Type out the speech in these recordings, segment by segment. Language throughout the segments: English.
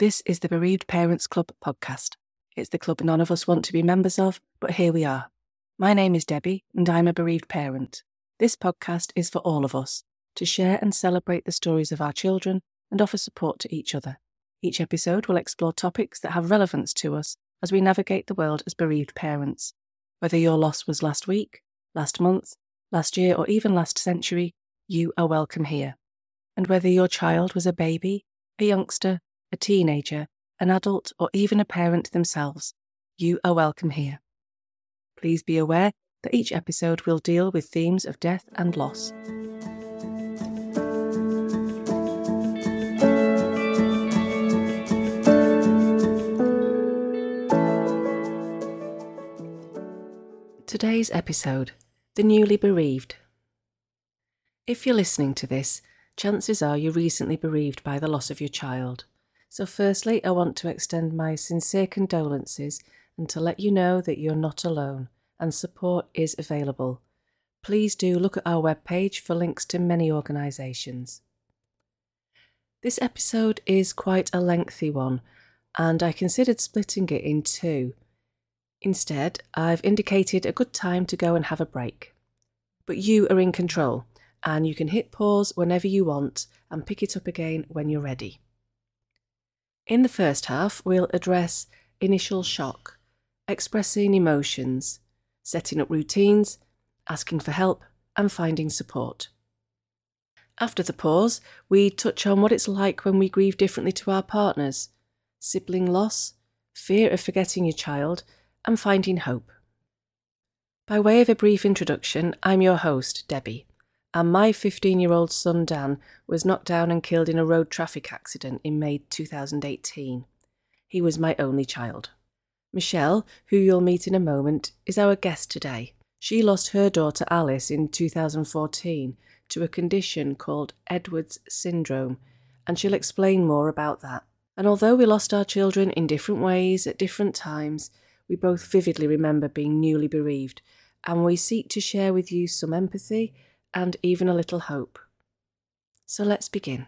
This is the Bereaved Parents Club podcast. It's the club none of us want to be members of, but here we are. My name is Debbie, and I'm a bereaved parent. This podcast is for all of us, to share and celebrate the stories of our children and offer support to each other. Each episode will explore topics that have relevance to us as we navigate the world as bereaved parents. Whether your loss was last week, last month, last year, or even last century, you are welcome here. And whether your child was a baby, a youngster, a teenager, an adult, or even a parent themselves, you are welcome here. Please be aware that each episode will deal with themes of death and loss. Today's episode, The Newly Bereaved. If you're listening to this, chances are you're recently bereaved by the loss of your child. So firstly, I want to extend my sincere condolences and to let you know that you're not alone and support is available. Please do look at our webpage for links to many organisations. This episode is quite a lengthy one, and I considered splitting it in two. Instead, I've indicated a good time to go and have a break. But you are in control, and you can hit pause whenever you want and pick it up again when you're ready. In the first half, we'll address initial shock, expressing emotions, setting up routines, asking for help, and finding support. After the pause, we touch on what it's like when we grieve differently to our partners, sibling loss, fear of forgetting your child, and finding hope. By way of a brief introduction, I'm your host, Debbie, and my 15-year-old son Dan was knocked down and killed in a road traffic accident in May 2018. He was my only child. Michelle, who you'll meet in a moment, is our guest today. She lost her daughter Alice in 2014 to a condition called Edwards syndrome, and she'll explain more about that. And although we lost our children in different ways at different times, we both vividly remember being newly bereaved, and we seek to share with you some empathy and even a little hope. So let's begin.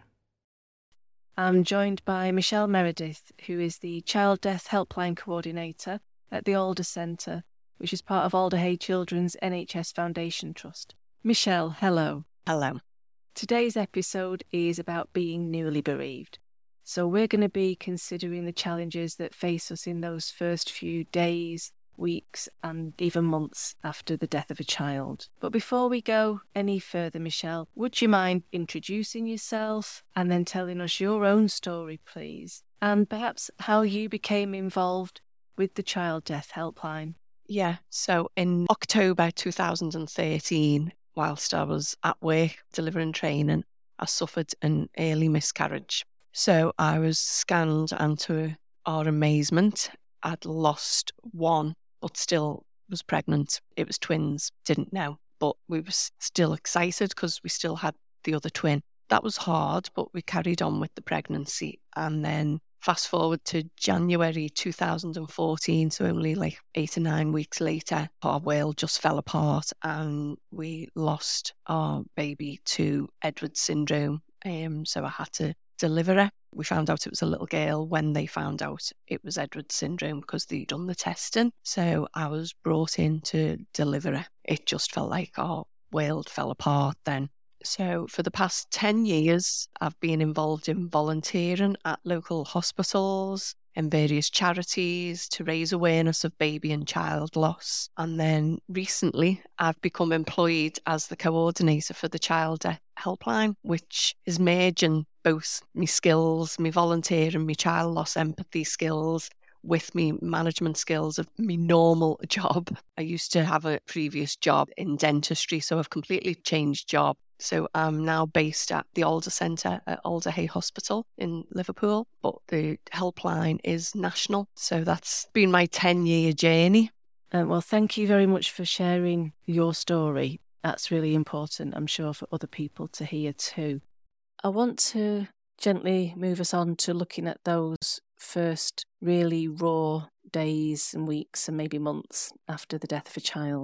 I'm joined by Michelle Meredith, who is the Child Death Helpline Coordinator at the Alder Centre, which is part of Alder Hey Children's NHS Foundation Trust. Michelle, hello. Hello. Today's episode is about being newly bereaved. So we're going to be considering the challenges that face us in those first few days, weeks, and even months after the death of a child. But before we go any further, Michelle, would you mind introducing yourself and then telling us your own story, please? And perhaps how you became involved with the Child Death Helpline. Yeah, so in October 2013, whilst I was at work delivering training, I suffered an early miscarriage. So I was scanned, and to our amazement, I'd lost one, but still was pregnant. It was twins, didn't know. But we were still excited because we still had the other twin. That was hard, but we carried on with the pregnancy. And then fast forward to January 2014, so only like 8 or 9 weeks later, our world just fell apart and we lost our baby to Edwards syndrome. So I had to deliver her. We found out it was a little girl when they found out it was Edwards syndrome because they'd done the testing. So I was brought in to deliver her. It just felt like our world fell apart then. So for the past 10 years, I've been involved in volunteering at local hospitals and various charities to raise awareness of baby and child loss. And then recently, I've become employed as the coordinator for the Child Death Helpline, which is merging both my skills, my volunteer and my child loss empathy skills with me management skills of my normal job. I used to have a previous job in dentistry, so I've completely changed job. So I'm now based at the Alder Centre at Alder Hey Hospital in Liverpool, but the helpline is national. So that's been my 10-year journey. Well, thank you very much for sharing your story. That's really important, I'm sure, for other people to hear too. I want to gently move us on to looking at those first really raw days and weeks and maybe months after the death of a child.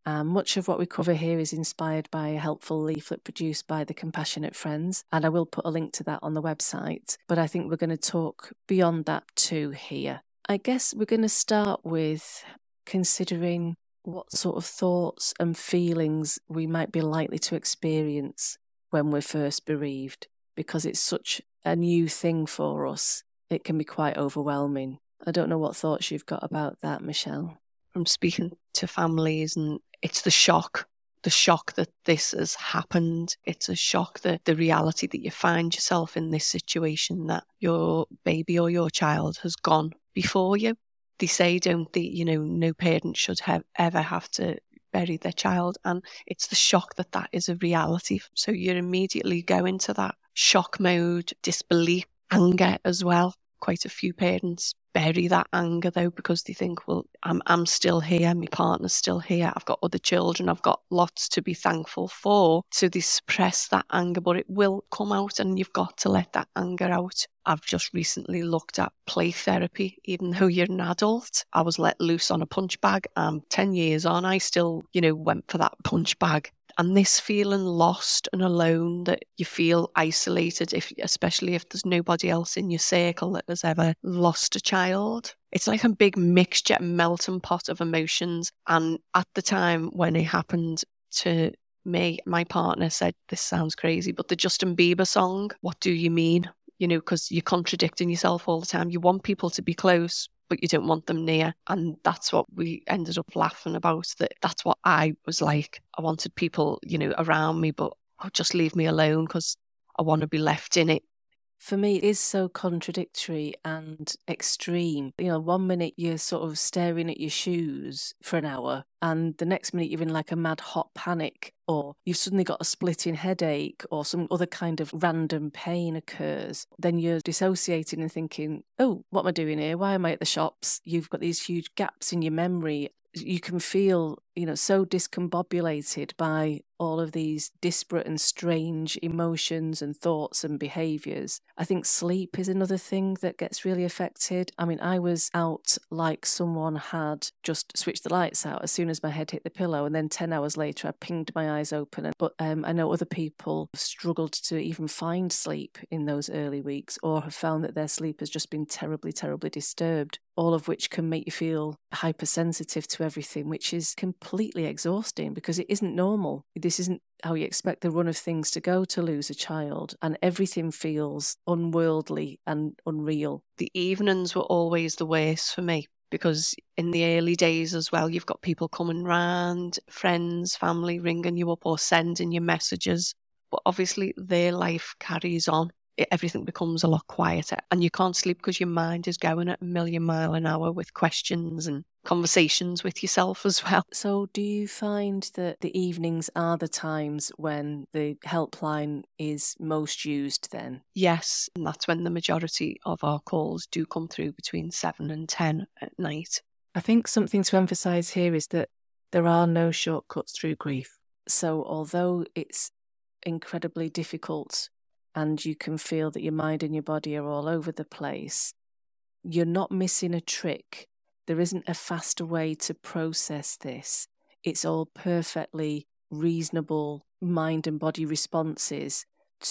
Much of what we cover here is inspired by a helpful leaflet produced by the Compassionate Friends, and I will put a link to that on the website, but I think we're going to talk beyond that too here. I guess we're going to start with considering what sort of thoughts and feelings we might be likely to experience when we're first bereaved, because it's such a new thing for us. It can be quite overwhelming. I don't know what thoughts you've got about that, Michelle. From speaking to families, and it's the shock that this has happened. It's a shock that the reality that you find yourself in this situation, that your baby or your child has gone before you. They say, don't they, no parent should ever have to bury their child, and it's the shock that is a reality. So you immediately go into that shock mode, disbelief, anger as well. Quite a few parents bury that anger though, because they think, well, I'm still here, my partner's still here, I've got other children, I've got lots to be thankful for. So they suppress that anger, but it will come out, and you've got to let that anger out. I've just recently looked at play therapy. Even though you're an adult, I was let loose on a punch bag. 10 years on, I still, went for that punch bag. And this feeling lost and alone, that you feel isolated, especially if there's nobody else in your circle that has ever lost a child. It's like a big mixture, a melting pot of emotions. And at the time when it happened to me, my partner said, this sounds crazy, but the Justin Bieber song, "What Do You Mean?" Because you're contradicting yourself all the time. You want people to be close, but you don't want them near. And that's what we ended up laughing about. That's what I was like. I wanted people, around me, but just leave me alone, because I want to be left in it. For me, it is so contradictory and extreme. 1 minute you're sort of staring at your shoes for an hour, and the next minute you're in like a mad hot panic, or you've suddenly got a splitting headache, or some other kind of random pain occurs. Then you're dissociating and thinking, oh, what am I doing here? Why am I at the shops? You've got these huge gaps in your memory. You can feel, so discombobulated by all of these disparate and strange emotions and thoughts and behaviours. I think sleep is another thing that gets really affected. I mean, I was out like someone had just switched the lights out as soon as my head hit the pillow, and then 10 hours later I pinged my eyes open. But I know other people have struggled to even find sleep in those early weeks, or have found that their sleep has just been terribly, terribly disturbed, all of which can make you feel hypersensitive to everything, which is completely exhausting, because it isn't normal. This isn't how you expect the run of things to go to lose a child, and everything feels unworldly and unreal. The evenings were always the worst for me, because in the early days as well, you've got people coming round, friends, family ringing you up or sending you messages, but obviously their life carries on. Everything becomes a lot quieter, and you can't sleep because your mind is going at 1,000,000 miles an hour with questions and conversations with yourself as well. So do you find that the evenings are the times when the helpline is most used then? Yes, and that's when the majority of our calls do come through, between 7 and 10 at night. I think something to emphasise here is that there are no shortcuts through grief. So although it's incredibly difficult and you can feel that your mind and your body are all over the place, you're not missing a trick. There isn't a faster way to process this. It's all perfectly reasonable mind and body responses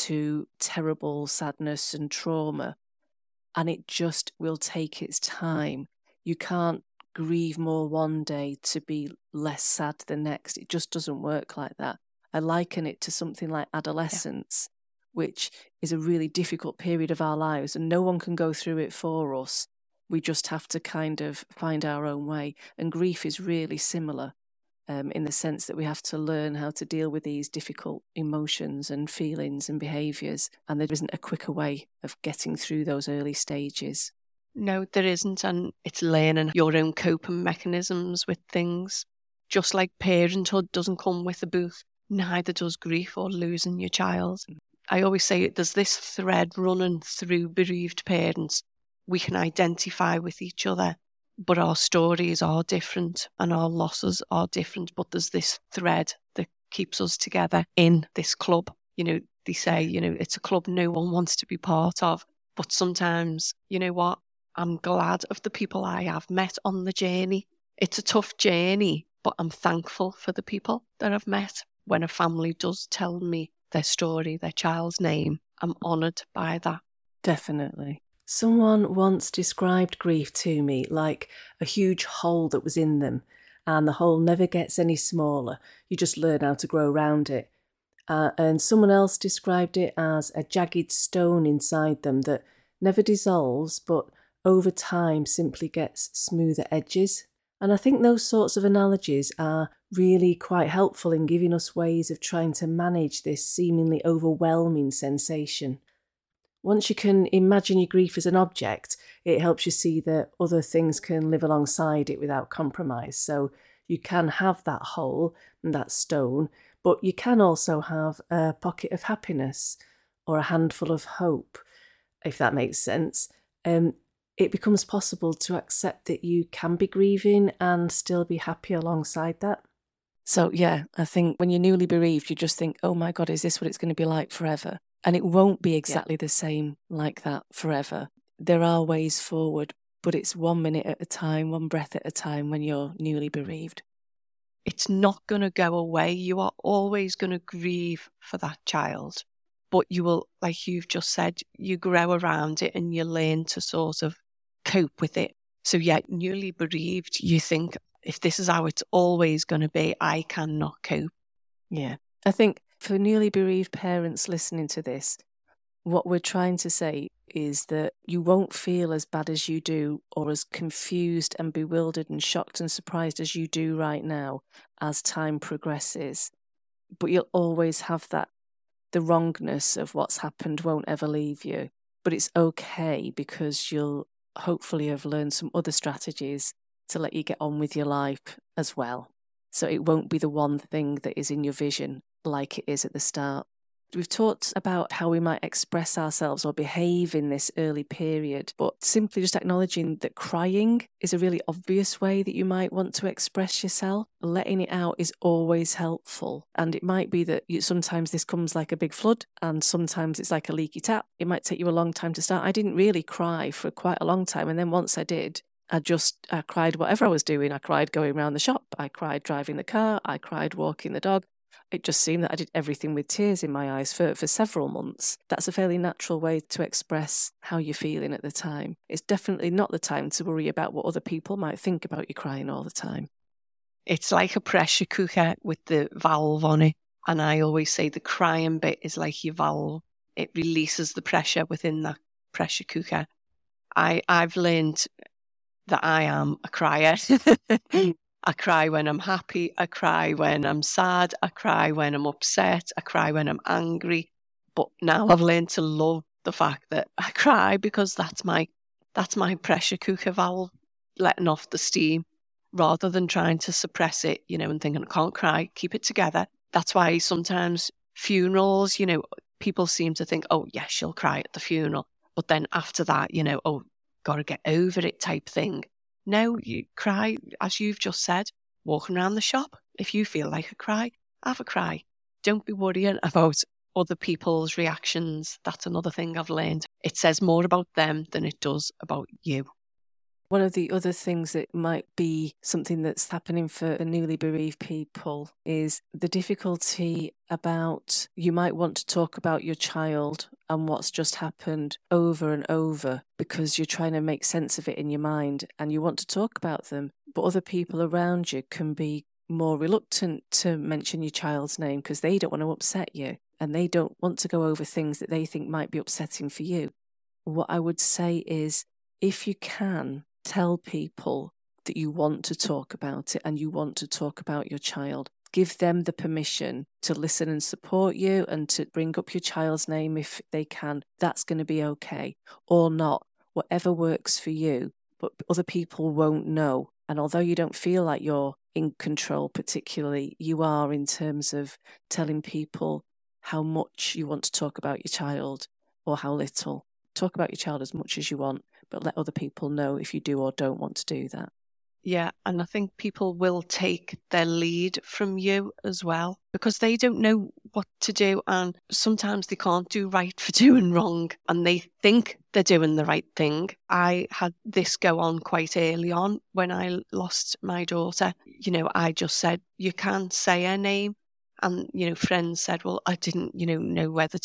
to terrible sadness and trauma. And it just will take its time. You can't grieve more one day to be less sad the next. It just doesn't work like that. I liken it to something like adolescence, which is a really difficult period of our lives, and no one can go through it for us. We just have to kind of find our own way. And grief is really similar in the sense that we have to learn how to deal with these difficult emotions and feelings and behaviours. And there isn't a quicker way of getting through those early stages. No, there isn't. And it's learning your own coping mechanisms with things. Just like parenthood doesn't come with a book, neither does grief or losing your child. I always say there's this thread running through bereaved parents. We can identify with each other, but our stories are different and our losses are different. But there's this thread that keeps us together in this club. They say, it's a club no one wants to be part of. But sometimes, you know what? I'm glad of the people I have met on the journey. It's a tough journey, but I'm thankful for the people that I've met. When a family does tell me their story, their child's name, I'm honoured by that. Definitely. Someone once described grief to me like a huge hole that was in them, and the hole never gets any smaller. You just learn how to grow around it. And someone else described it as a jagged stone inside them that never dissolves, but over time simply gets smoother edges. And I think those sorts of analogies are really quite helpful in giving us ways of trying to manage this seemingly overwhelming sensation. Once you can imagine your grief as an object, it helps you see that other things can live alongside it without compromise. So you can have that hole and that stone, but you can also have a pocket of happiness or a handful of hope, if that makes sense. It becomes possible to accept that you can be grieving and still be happy alongside that. So yeah, I think when you're newly bereaved, you just think, oh my God, is this what it's going to be like forever? And it won't be exactly the same like that forever. There are ways forward, but it's 1 minute at a time, one breath at a time when you're newly bereaved. It's not going to go away. You are always going to grieve for that child. But you will, like you've just said, you grow around it and you learn to sort of cope with it. So yeah, newly bereaved, you think, if this is how it's always going to be, I cannot cope. Yeah. I think for newly bereaved parents listening to this, what we're trying to say is that you won't feel as bad as you do, or as confused and bewildered and shocked and surprised as you do right now as time progresses. But you'll always have that, the wrongness of what's happened won't ever leave you. But it's okay, because you'll hopefully have learned some other strategies to let you get on with your life as well. So it won't be the one thing that is in your vision like it is at the start. We've talked about how we might express ourselves or behave in this early period, but simply just acknowledging that crying is a really obvious way that you might want to express yourself. Letting it out is always helpful. And it might be that sometimes this comes like a big flood, and sometimes it's like a leaky tap. It might take you a long time to start. I didn't really cry for quite a long time, and then once I did, I cried whatever I was doing. I cried going around the shop, I cried driving the car, I cried walking the dog. It just seemed that I did everything with tears in my eyes for several months. That's a fairly natural way to express how you're feeling at the time. It's definitely not the time to worry about what other people might think about you crying all the time. It's like a pressure cooker with the valve on it. And I always say the crying bit is like your valve. It releases the pressure within that pressure cooker. I've learned that I am a crier. I cry when I'm happy, I cry when I'm sad, I cry when I'm upset, I cry when I'm angry. But now I've learned to love the fact that I cry, because that's my pressure cooker valve letting off the steam, rather than trying to suppress it, and thinking, I can't cry, keep it together. That's why sometimes funerals, people seem to think, oh yeah, she'll cry at the funeral. But then after that, oh, gotta get over it type thing. No, you cry, as you've just said, walking around the shop. If you feel like a cry, have a cry. Don't be worrying about other people's reactions. That's another thing I've learned. It says more about them than it does about you. One of the other things that might be something that's happening for newly bereaved people is the difficulty about, you might want to talk about your child and what's just happened over and over, because you're trying to make sense of it in your mind and you want to talk about them. But other people around you can be more reluctant to mention your child's name because they don't want to upset you, and they don't want to go over things that they think might be upsetting for you. What I would say is, if you can, tell people that you want to talk about it and you want to talk about your child. Give them the permission to listen and support you and to bring up your child's name if they can. That's going to be okay. Or not. Whatever works for you. But other people won't know. And although you don't feel like you're in control particularly, you are in terms of telling people how much you want to talk about your child or how little. Talk about your child as much as you want, but let other people know if you do or don't want to do that. Yeah, and I think people will take their lead from you as well because they don't know what to do, and sometimes they can't do right for doing wrong and they think they're doing the right thing. I had this go on quite early on when I lost my daughter. I just said, you can't say her name. And, friends said, well, I didn't, know whether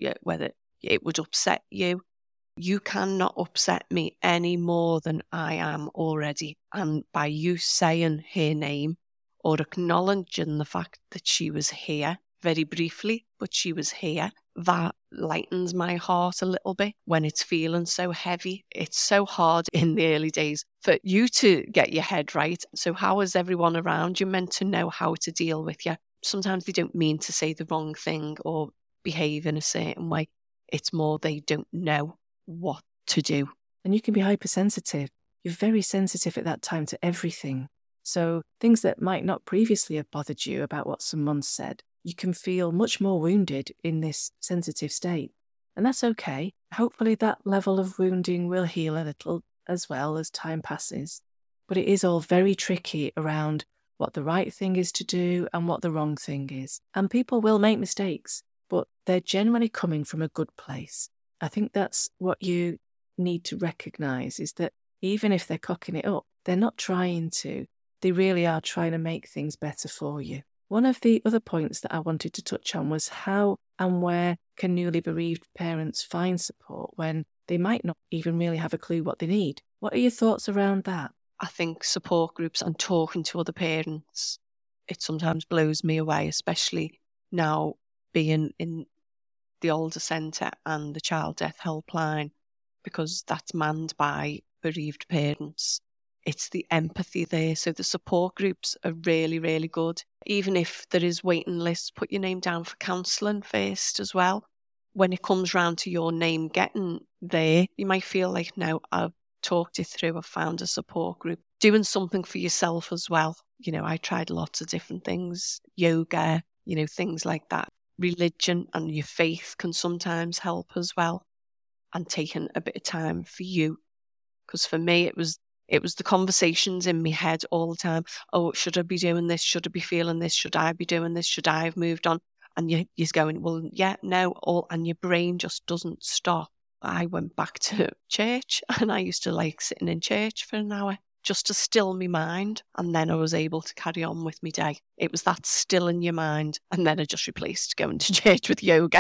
it would upset you. You cannot upset me any more than I am already. And by you saying her name or acknowledging the fact that she was here, very briefly, but she was here, that lightens my heart a little bit when it's feeling so heavy. It's so hard in the early days for you to get your head right. So how is everyone around you meant to know how to deal with you? Sometimes they don't mean to say the wrong thing or behave in a certain way. It's more they don't know what to do. And you can be hypersensitive. You're very sensitive at that time to everything. So things that might not previously have bothered you about what someone said, you can feel much more wounded in this sensitive state. And that's okay. Hopefully that level of wounding will heal a little as well as time passes. But it is all very tricky around what the right thing is to do and what the wrong thing is. And people will make mistakes, but they're generally coming from a good place. I think that's what you need to recognise, is that even if they're cocking it up, they're not trying to. They really are trying to make things better for you. One of the other points that I wanted to touch on was how and where can newly bereaved parents find support when they might not even really have a clue what they need. What are your thoughts around that? I think support groups and talking to other parents, it sometimes blows me away, especially now being in the older centre and the child death helpline, because that's manned by bereaved parents. It's the empathy there. So the support groups are really, really good. Even if there is waiting lists, put your name down for counselling first as well. When it comes round to your name getting there, you might feel like, no, I've talked it through, I've found a support group. Doing something for yourself as well. I tried lots of different things, yoga, things like that. Religion and your faith can sometimes help as well. And taking a bit of time for you. Because for me, it was the conversations in my head all the time. Oh, should I be doing this? Should I be feeling this? Should I be doing this? Should I have moved on? And you're going, well, yeah, no, and your brain just doesn't stop. I went back to church and I used to like sitting in church for an hour just to still my mind. And then I was able to carry on with my day. It was that still in your mind. And then I just replaced going to church with yoga.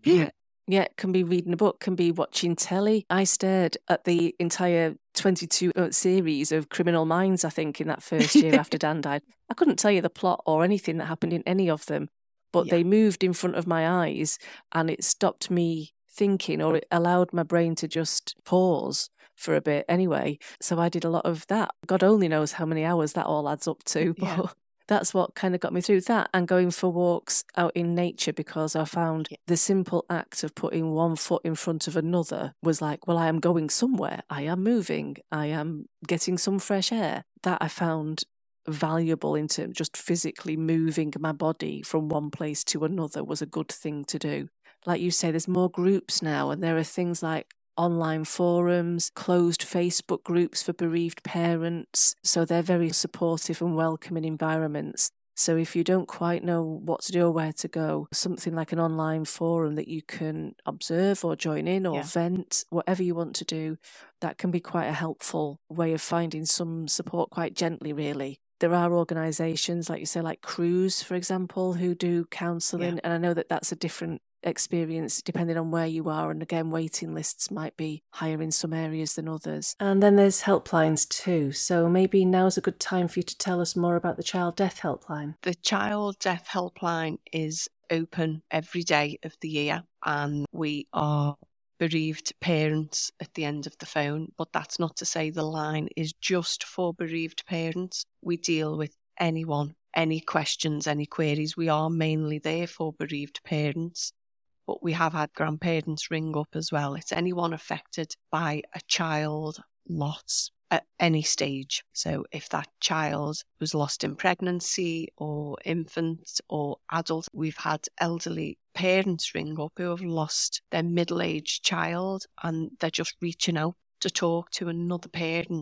Yeah, it can be reading a book, can be watching telly. I stared at the entire 22 series of Criminal Minds, I think, in that first year after Dan died. I couldn't tell you the plot or anything that happened in any of them, but they moved in front of my eyes and it stopped me thinking, or it allowed my brain to just pause for a bit anyway. So I did a lot of that. God only knows how many hours that all adds up to, but that's what kind of got me through that, and going for walks out in nature, because I found the simple act of putting one foot in front of another was like, well, I am going somewhere. I am moving. I am getting some fresh air. That I found valuable in terms of just physically moving my body from one place to another was a good thing to do. Like you say, there's more groups now, and there are things like online forums, closed Facebook groups for bereaved parents. So they're very supportive and welcoming environments. So if you don't quite know what to do or where to go, something like an online forum that you can observe or join in or vent, whatever you want to do, that can be quite a helpful way of finding some support quite gently, really. There are organisations, like you say, like Cruise, for example, who do counselling. And I know that that's a different experience depending on where you are, and again, waiting lists might be higher in some areas than others. And then there's helplines too, so maybe now's a good time for you to tell us more about the Child Death Helpline. The Child Death Helpline is open every day of the year, and we are bereaved parents at the end of the phone, but that's not to say the line is just for bereaved parents. We deal with anyone, any questions, any queries. We are mainly there for bereaved parents, but we have had grandparents ring up as well. It's anyone affected by a child loss at any stage. So if that child was lost in pregnancy or infant or adult, we've had elderly parents ring up who have lost their middle-aged child and they're just reaching out to talk to another parent at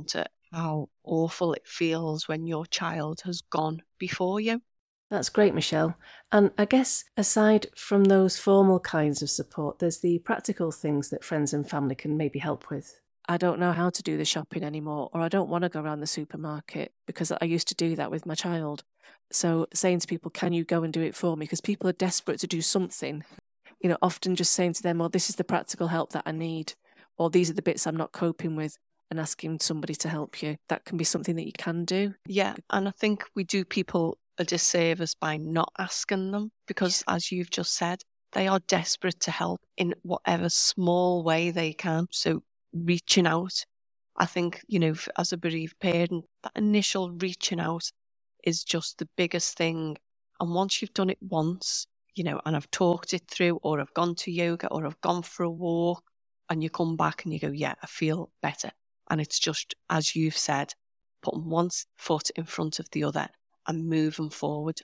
how awful it feels when your child has gone before you. That's great, Michelle. And I guess aside from those formal kinds of support, there's the practical things that friends and family can maybe help with. I don't know how to do the shopping anymore, or I don't want to go around the supermarket because I used to do that with my child. So saying to people, can you go and do it for me? Because people are desperate to do something. Often just saying to them, well, this is the practical help that I need, or these are the bits I'm not coping with, and asking somebody to help you. That can be something that you can do. Yeah, and I think we do people a disservice by not asking them because, as you've just said, they are desperate to help in whatever small way they can. So reaching out, I think, as a bereaved parent, that initial reaching out is just the biggest thing. And once you've done it once, and I've talked it through, or I've gone to yoga, or I've gone for a walk, and you come back and you go, yeah, I feel better. And it's just, as you've said, putting one foot in front of the other and moving forward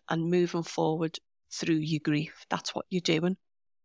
through your grief. That's what you're doing.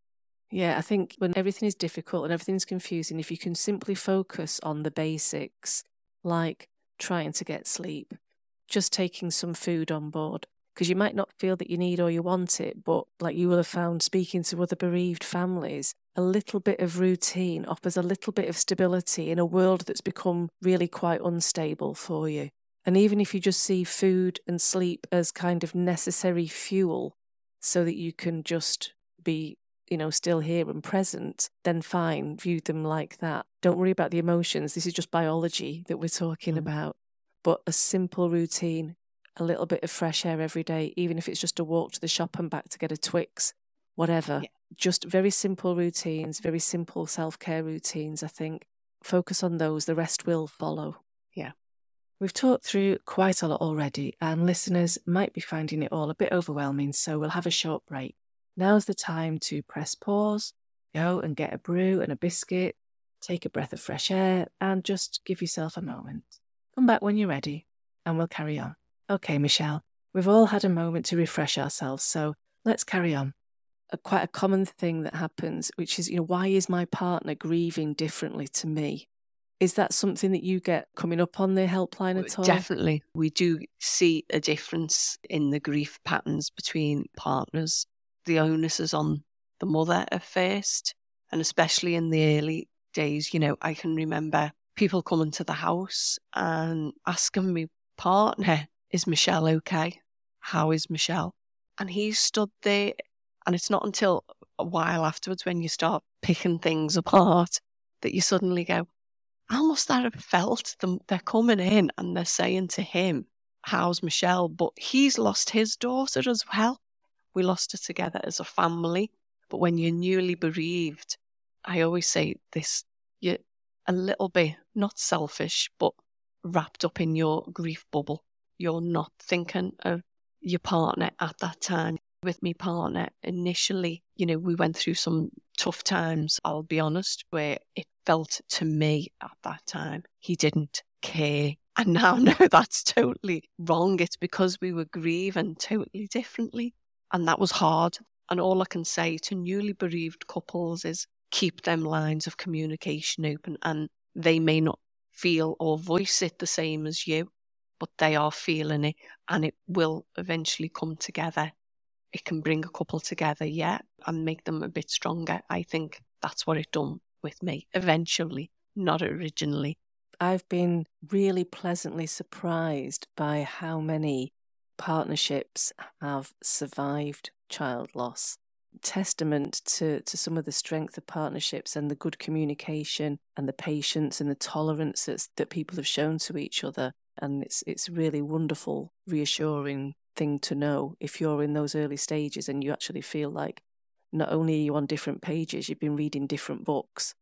Yeah, I think when everything is difficult and everything's confusing, if you can simply focus on the basics, like trying to get sleep, just taking some food on board, because you might not feel that you need or you want it, but like you will have found speaking to other bereaved families, a little bit of routine offers a little bit of stability in a world that's become really quite unstable for you. And even if you just see food and sleep as kind of necessary fuel so that you can just be, still here and present, then fine, view them like that. Don't worry about the emotions. This is just biology that we're talking about. But a simple routine, a little bit of fresh air every day, even if it's just a walk to the shop and back to get a Twix, whatever. Yeah. Just very simple routines, very simple self-care routines, I think. Focus on those, the rest will follow. Yeah. We've talked through quite a lot already, and listeners might be finding it all a bit overwhelming, so we'll have a short break. Now's the time to press pause, go and get a brew and a biscuit, take a breath of fresh air, and just give yourself a moment. Come back when you're ready, and we'll carry on. Okay, Michelle, we've all had a moment to refresh ourselves, so let's carry on. Quite a common thing that happens, which is, why is my partner grieving differently to me? Is that something that you get coming up on the helpline at all? Definitely. We do see a difference in the grief patterns between partners. The onus is on the mother at first, and especially in the early days, I can remember people coming to the house and asking me, partner, is Michelle okay? How is Michelle? And he stood there, and it's not until a while afterwards when you start picking things apart that you suddenly go, how must that have felt? They're coming in and they're saying to him, how's Michelle? But he's lost his daughter as well. We lost her together as a family. But when you're newly bereaved, I always say this, you're a little bit, not selfish, but wrapped up in your grief bubble. You're not thinking of your partner at that time. With my partner, initially, we went through some tough times, I'll be honest, where it felt to me at that time, he didn't care. And now I know that's totally wrong. It's because we were grieving totally differently. And that was hard. And all I can say to newly bereaved couples is keep them lines of communication open. And they may not feel or voice it the same as you, but they are feeling it, and it will eventually come together. It can bring a couple together, and make them a bit stronger. I think that's what it done with me eventually, not originally. I've been really pleasantly surprised by how many partnerships have survived child loss. Testament to some of the strength of partnerships and the good communication and the patience and the tolerance that people have shown to each other. And it's really wonderful, reassuring thing to know if you're in those early stages and you actually feel like not only are you on different pages, you've been reading different books,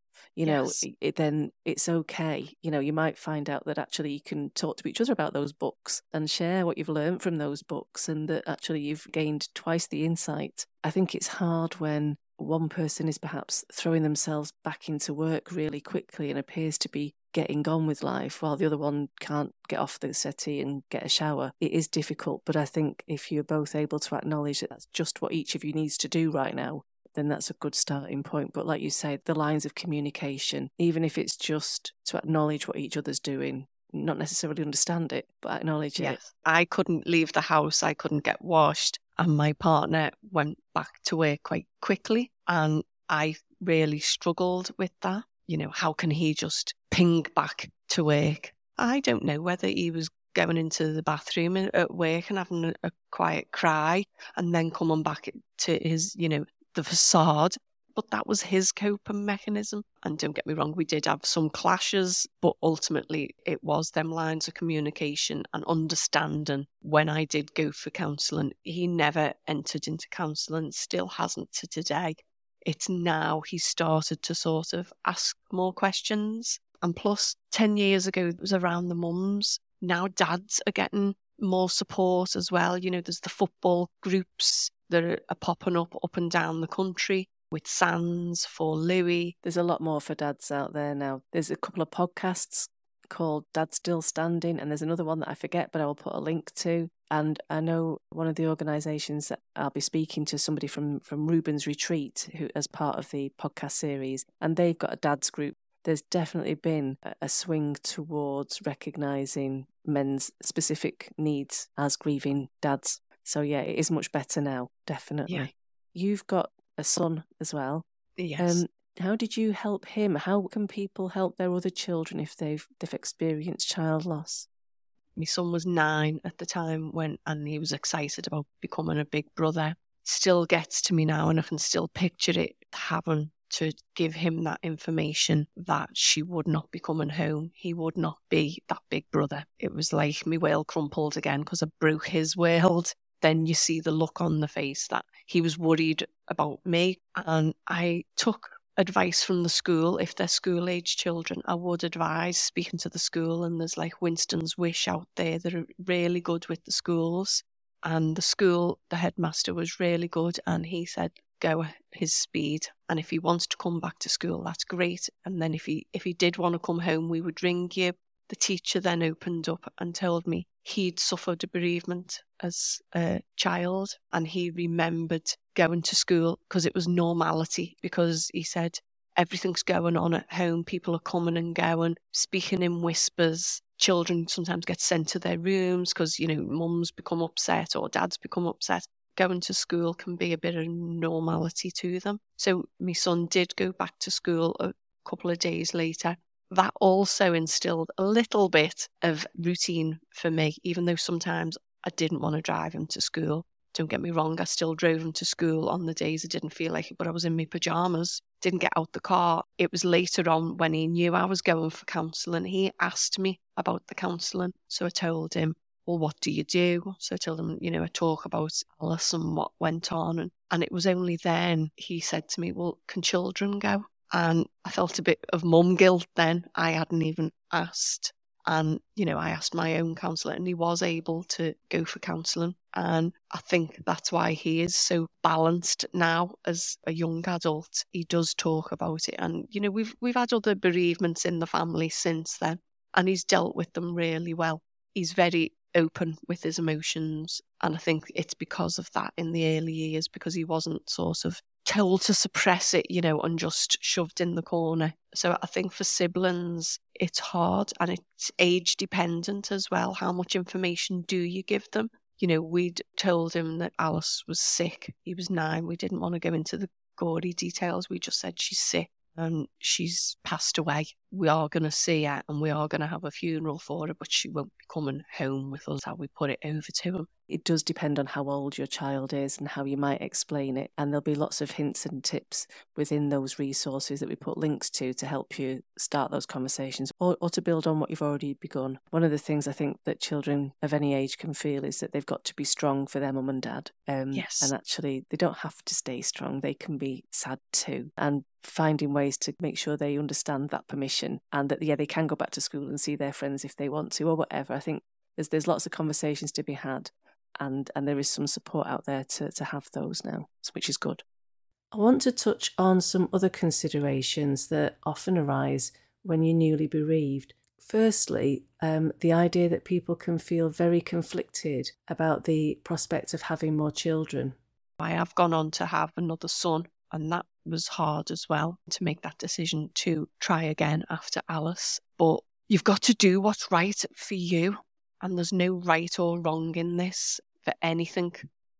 then it's okay. You might find out that actually you can talk to each other about those books and share what you've learned from those books, and that actually you've gained twice the insight. I think it's hard when one person is perhaps throwing themselves back into work really quickly and appears to be getting on with life while the other one can't get off the settee and get a shower. It is difficult, but I think if you're both able to acknowledge that that's just what each of you needs to do right now, then that's a good starting point. But like you say, the lines of communication, even if it's just to acknowledge what each other's doing, not necessarily understand it, but acknowledge it. Yes. I couldn't leave the house. I couldn't get washed. And my partner went back to work quite quickly. And I really struggled with that. How can he just ping back to work? I don't know whether he was going into the bathroom at work and having a quiet cry and then coming back to his, the facade. But that was his coping mechanism. And don't get me wrong, we did have some clashes, but ultimately it was them lines of communication and understanding. When I did go for counselling, he never entered into counselling, still hasn't to today. It's now he started to sort of ask more questions. And plus, 10 years ago, it was around the mums. Now dads are getting more support as well. There's the football groups that are popping up and down the country with Sands for Louis. There's a lot more for dads out there now. There's a couple of podcasts called Dad Still Standing, and there's another one that I forget, but I will put a link to. And I know one of the organisations that I'll be speaking to, somebody from Reuben's Retreat, who as part of the podcast series, and they've got a dads group. There's definitely been a swing towards recognising men's specific needs as grieving dads. So yeah, it is much better now, definitely. Yeah. You've got a son as well. Yes. How did you help him? How can people help their other children if they've experienced child loss? My son was 9 at the time and he was excited about becoming a big brother. Still gets to me now, and I can still picture it, having to give him that information that she would not be coming home. He would not be that big brother. It was like my world crumpled again because I broke his world. Then you see the look on the face that he was worried about me. And I took advice from the school. If they're school-age children, I would advise speaking to the school. And there's like Winston's Wish out there that are really good with the schools. And the school, the headmaster was really good. And he said, go at his speed. And if he wants to come back to school, that's great. And then if he did want to come home, we would ring you. The teacher then opened up and told me he'd suffered a bereavement as a child, and he remembered going to school because it was normality, because he said everything's going on at home, people are coming and going, speaking in whispers. Children sometimes get sent to their rooms because, mums become upset or dads become upset. Going to school can be a bit of normality to them. So my son did go back to school a couple of days later. That also instilled a little bit of routine for me, even though sometimes I didn't want to drive him to school. Don't get me wrong, I still drove him to school on the days I didn't feel like it, but I was in my pyjamas, didn't get out the car. It was later on when he knew I was going for counselling. He asked me about the counselling, so I told him, well, what do you do? So I told him, I talk about Alice and what went on. And it was only then he said to me, well, can children go? And I felt a bit of mum guilt then. I hadn't even asked. And, I asked my own counsellor, and he was able to go for counselling. And I think that's why he is so balanced now as a young adult. He does talk about it. And, we've had other bereavements in the family since then, and he's dealt with them really well. He's very open with his emotions. And I think it's because of that in the early years, because he wasn't sort of told to suppress it, and just shoved in the corner. So I think for siblings, it's hard, and it's age dependent as well. How much information do you give them? We'd told him that Alice was sick. He was 9. We didn't want to go into the gory details. We just said she's sick and she's passed away. We are going to see her and we are going to have a funeral for her, but she won't be coming home with us. How we put it over to him. It does depend on how old your child is and how you might explain it. And there'll be lots of hints and tips within those resources that we put links to help you start those conversations or to build on what you've already begun. One of the things I think that children of any age can feel is that they've got to be strong for their mum and dad. Yes. And actually, they don't have to stay strong. They can be sad too. And finding ways to make sure they understand that permission and that, they can go back to school and see their friends if they want to or whatever. I think there's lots of conversations to be had. And there is some support out there to have those now, which is good. I want to touch on some other considerations that often arise when you're newly bereaved. Firstly, the idea that people can feel very conflicted about the prospect of having more children. I have gone on to have another son, and that was hard as well, to make that decision to try again after Alice. But you've got to do what's right for you. And there's no right or wrong in this for anything.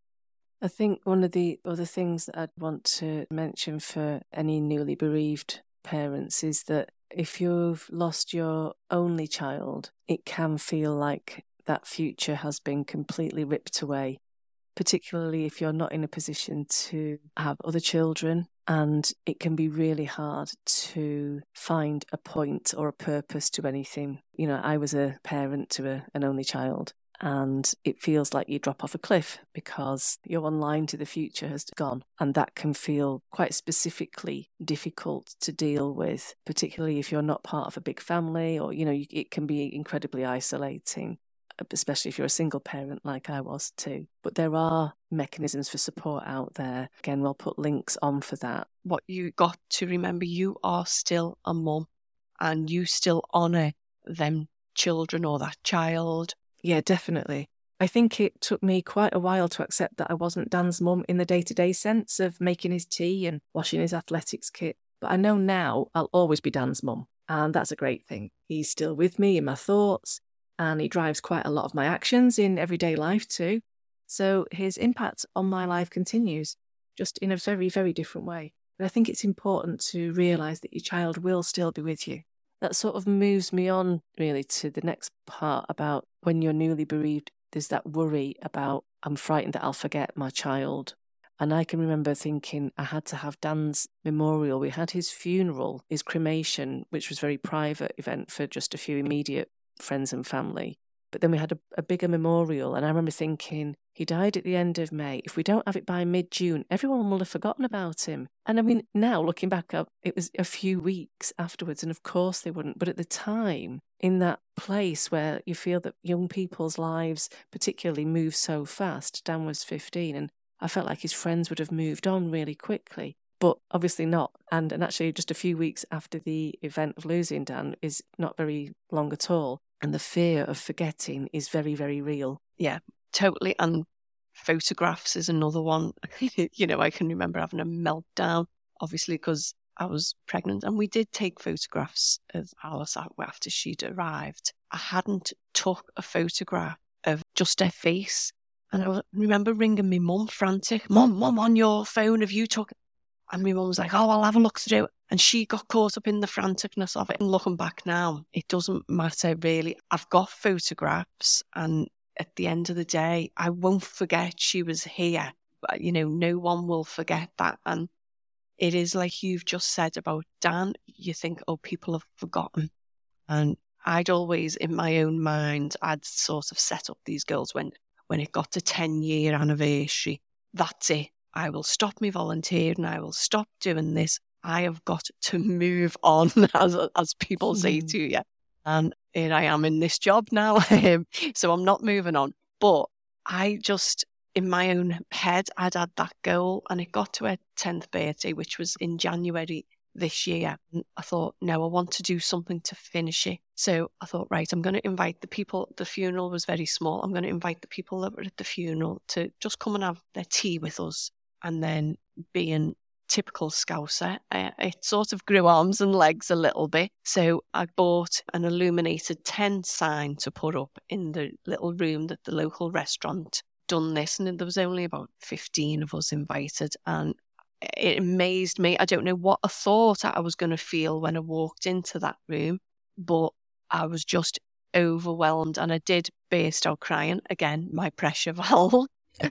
I think one of the other things that I'd want to mention for any newly bereaved parents is that if you've lost your only child, it can feel like that future has been completely ripped away, particularly if you're not in a position to have other children. And it can be really hard to find a point or a purpose to anything. You know, I was a parent to an only child, and it feels like you drop off a cliff because your one line to the future has gone. And that can feel quite specifically difficult to deal with, particularly if you're not part of a big family, or, you know, it can be incredibly isolating, especially if you're a single parent like I was too. But there are mechanisms for support out there. Again, we'll put links on for that. What you got to remember, you are still a mum, and you still honour them children or that child. Yeah, definitely. I think it took me quite a while to accept that I wasn't Dan's mum in the day-to-day sense of making his tea and washing his athletics kit. But I know now I'll always be Dan's mum, and that's a great thing. He's still with me in my thoughts, and he drives quite a lot of my actions in everyday life too. So his impact on my life continues, just in a very, very different way. But I think it's important to realise that your child will still be with you. That sort of moves me on really to the next part about when you're newly bereaved, there's that worry about, I'm frightened that I'll forget my child. And I can remember thinking I had to have Dan's memorial. We had his funeral, his cremation, which was a very private event for just a few immediate friends and family. But then we had a bigger memorial, and I remember thinking, he died at the end of May. If we don't have it by mid-June, everyone will have forgotten about him. And I mean, now looking back up, it was a few weeks afterwards, and of course they wouldn't. But at the time, in that place where you feel that young people's lives particularly move so fast, Dan was 15, and I felt like his friends would have moved on really quickly. But obviously not. And actually just a few weeks after the event of losing Dan is not very long at all. And the fear of forgetting is very, very real. Yeah, totally. And photographs is another one. You know, I can remember having a meltdown, obviously, because I was pregnant. And we did take photographs of Alice after she'd arrived. I hadn't took a photograph of just her face. And I remember ringing my mum frantic. Mum, on your phone, have you took... And my mum was like, oh, I'll have a look through it. And she got caught up in the franticness of it. And looking back now, it doesn't matter really. I've got photographs, and at the end of the day, I won't forget she was here. But, you know, no one will forget that. And it is like you've just said about Dan. You think, oh, people have forgotten. And I'd always, in my own mind, I'd sort of set up these girls when it got to 10-year anniversary. That's it. I will stop me volunteering. I will stop doing this. I have got to move on, as people say to you. And here I am in this job now. So I'm not moving on. But I just, in my own head, I'd had that goal, and it got to her 10th birthday, which was in January this year. And I thought, no, I want to do something to finish it. So I thought, right, I'm going to invite the people. The funeral was very small. I'm going to invite the people that were at the funeral to just come and have their tea with us. And then, being typical Scouser, it sort of grew arms and legs a little bit. So I bought an illuminated tent sign to put up in the little room that the local restaurant done this. And there was only about 15 of us invited. And it amazed me. I don't know what I thought I was going to feel when I walked into that room, but I was just overwhelmed. And I did burst out crying. Again, my pressure valve.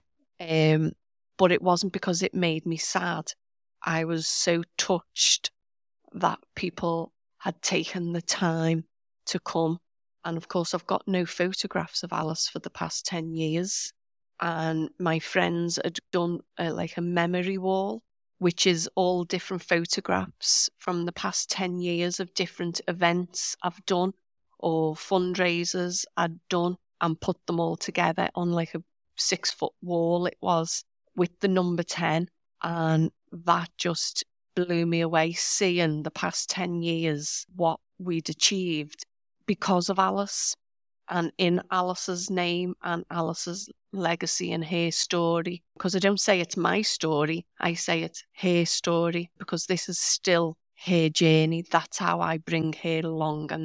But it wasn't because it made me sad. I was so touched that people had taken the time to come. And of course, I've got no photographs of Alice for the past 10 years. And my friends had done like a memory wall, which is all different photographs from the past 10 years of different events I've done or fundraisers I'd done, and put them all together on like a 6-foot wall it was, with the number 10. And that just blew me away, seeing the past 10 years, what we'd achieved because of Alice, and in Alice's name and Alice's legacy and her story. Because I don't say it's my story, I say it's her story, because this is still her journey. That's how I bring her along. And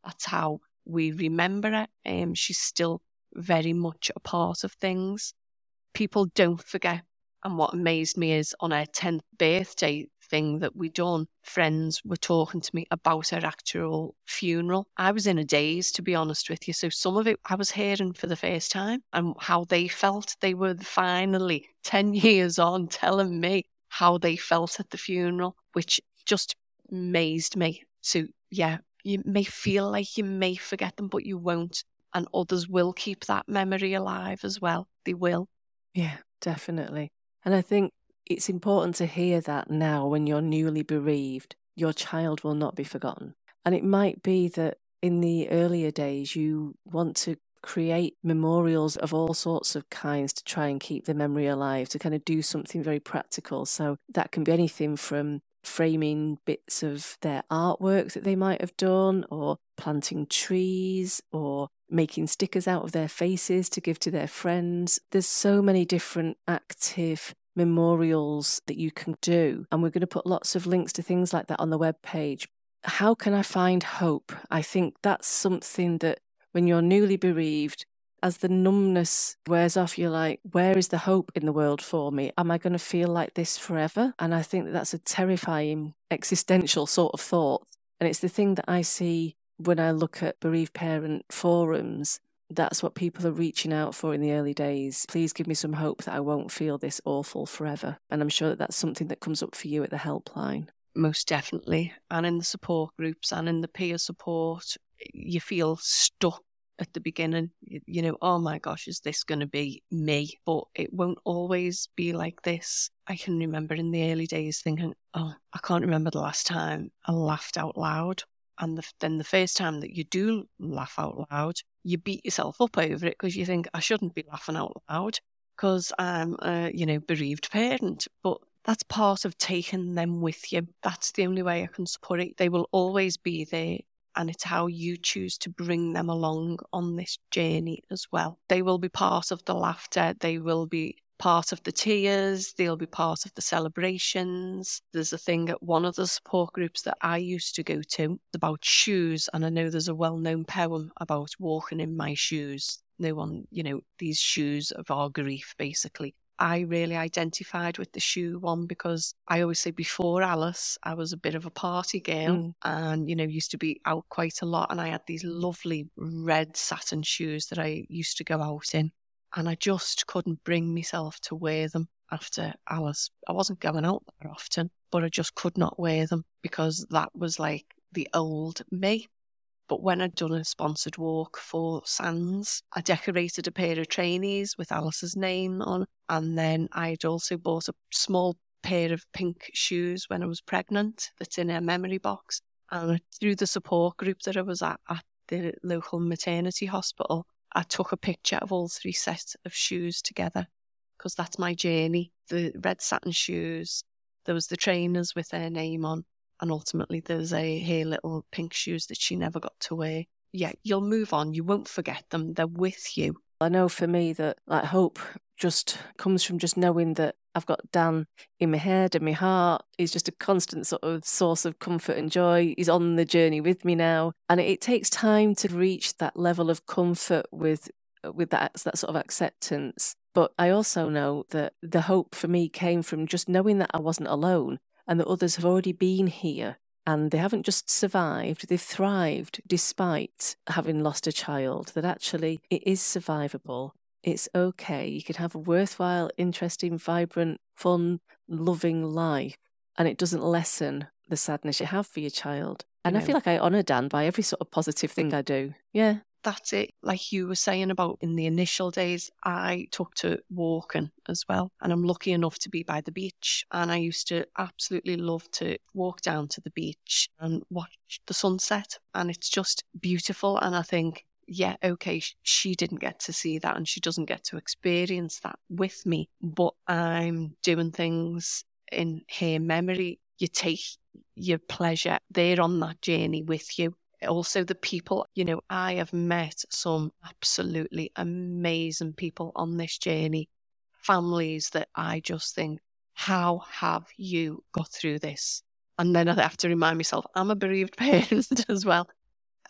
That's how we remember her. She's still very much a part of things. People don't forget. And what amazed me is on her 10th birthday thing that we done, friends were talking to me about her actual funeral. I was in a daze, to be honest with you. So some of it I was hearing for the first time, and how they felt. They were finally 10 years on telling me how they felt at the funeral, which just amazed me. So yeah, you may feel like you may forget them, but you won't. And others will keep that memory alive as well. They will. Yeah, definitely. And I think it's important to hear that now when you're newly bereaved, your child will not be forgotten. And it might be that in the earlier days, you want to create memorials of all sorts of kinds to try and keep the memory alive, to kind of do something very practical. So that can be anything from framing bits of their artwork that they might have done, or planting trees, or making stickers out of their faces to give to their friends. There's so many different active memorials that you can do, and we're going to put lots of links to things like that on the webpage. How can I find hope? I think that's something that when you're newly bereaved, as the numbness wears off, you're like, where is the hope in the world for me? Am I going to feel like this forever? And I think that that's a terrifying existential sort of thought. And it's the thing that I see when I look at bereaved parent forums. That's what people are reaching out for in the early days. Please give me some hope that I won't feel this awful forever. And I'm sure that that's something that comes up for you at the helpline. Most definitely. And in the support groups and in the peer support, you feel stuck at the beginning. You know, oh my gosh, is this going to be me? But it won't always be like this. I can remember in the early days thinking, oh, I can't remember the last time I laughed out loud. And then the first time that you do laugh out loud, you beat yourself up over it because you think, I shouldn't be laughing out loud because I'm a, bereaved parent. But that's part of taking them with you. That's the only way I can support it. They will always be there. And it's how you choose to bring them along on this journey as well. They will be part of the laughter. They will be part of the tears. They'll be part of the celebrations. There's a thing at one of the support groups that I used to go to about shoes. And I know there's a well-known poem about walking in my shoes. No one, these shoes of our grief, basically. I really identified with the shoe one because I always say before Alice, I was a bit of a party girl and, used to be out quite a lot. And I had these lovely red satin shoes that I used to go out in. And I just couldn't bring myself to wear them after Alice. I wasn't going out that often, but I just could not wear them because that was like the old me. But when I'd done a sponsored walk for Sands, I decorated a pair of trainees with Alice's name on. And then I'd also bought a small pair of pink shoes when I was pregnant that's in a memory box. And through the support group that I was at the local maternity hospital, I took a picture of all 3 sets of shoes together because that's my journey. The red satin shoes, there was the trainers with their name on. And ultimately, there's her little pink shoes that she never got to wear. Yeah, you'll move on. You won't forget them. They're with you. I know for me that hope just comes from just knowing that I've got Dan in my head and my heart. He's just a constant sort of source of comfort and joy. He's on the journey with me now. And it takes time to reach that level of comfort with that sort of acceptance. But I also know that the hope for me came from just knowing that I wasn't alone. And that others have already been here and they haven't just survived, they've thrived despite having lost a child, that actually it is survivable. It's okay. You can have a worthwhile, interesting, vibrant, fun, loving life and it doesn't lessen the sadness you have for your child. And I feel like I honour Dan by every sort of positive thing I do. Yeah. That's it. Like you were saying about in the initial days, I took to walking as well. And I'm lucky enough to be by the beach. And I used to absolutely love to walk down to the beach and watch the sunset. And it's just beautiful. And I think, yeah, okay, she didn't get to see that and she doesn't get to experience that with me. But I'm doing things in her memory. You take your pleasure. They're on that journey with you. Also the people, I have met some absolutely amazing people on this journey, families that I just think, how have you got through this? And then I have to remind myself, I'm a bereaved parent as well.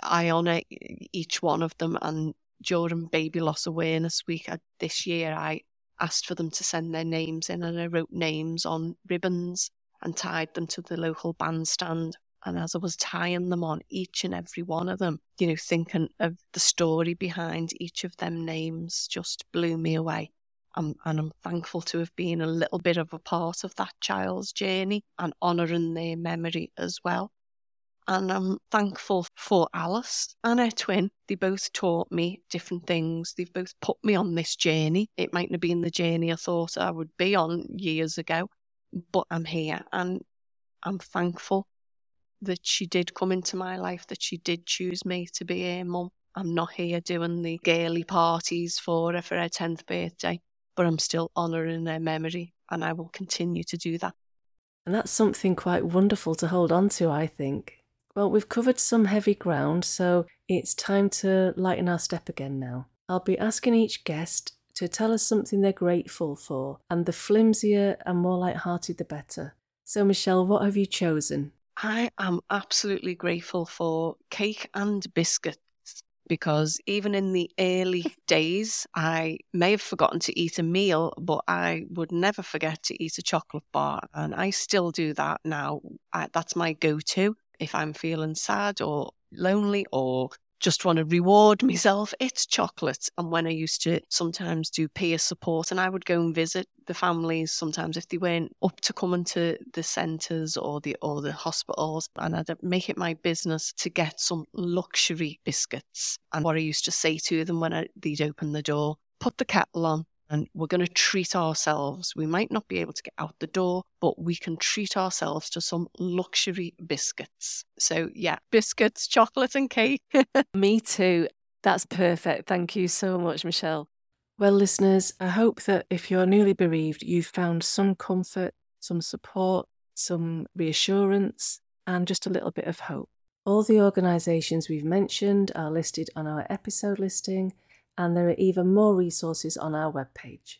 I honour each one of them. And during Baby Loss Awareness Week this year, I asked for them to send their names in, and I wrote names on ribbons and tied them to the local bandstand. And as I was tying them on, each and every one of them, thinking of the story behind each of them names just blew me away. And I'm thankful to have been a little bit of a part of that child's journey and honouring their memory as well. And I'm thankful for Alice and her twin. They both taught me different things. They've both put me on this journey. It mightn't have been the journey I thought I would be on years ago, but I'm here, and I'm thankful that she did come into my life, that she did choose me to be her mum. I'm not here doing the girly parties for her 10th birthday, but I'm still honouring her memory, and I will continue to do that. And that's something quite wonderful to hold on to, I think. Well, we've covered some heavy ground, so it's time to lighten our step again now. I'll be asking each guest to tell us something they're grateful for, and the flimsier and more light-hearted the better. So, Michelle, what have you chosen? I am absolutely grateful for cake and biscuits, because even in the early days, I may have forgotten to eat a meal, but I would never forget to eat a chocolate bar. And I still do that now. That's my go-to. If I'm feeling sad or lonely or just want to reward myself, it's chocolate. And when I used to sometimes do peer support, and I would go and visit the families sometimes if they weren't up to coming to the centres or the hospitals, and I'd make it my business to get some luxury biscuits. And what I used to say to them when they'd open the door, put the kettle on, and we're going to treat ourselves. We might not be able to get out the door, but we can treat ourselves to some luxury biscuits. So yeah, biscuits, chocolate and cake. Me too. That's perfect. Thank you so much, Michelle. Well, listeners, I hope that if you're newly bereaved, you've found some comfort, some support, some reassurance, and just a little bit of hope. All the organisations we've mentioned are listed on our episode listing, and there are even more resources on our webpage.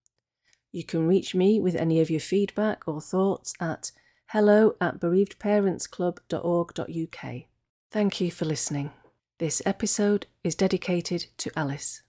You can reach me with any of your feedback or thoughts at hello@bereavedparentsclub.org.uk. Thank you for listening. This episode is dedicated to Alice.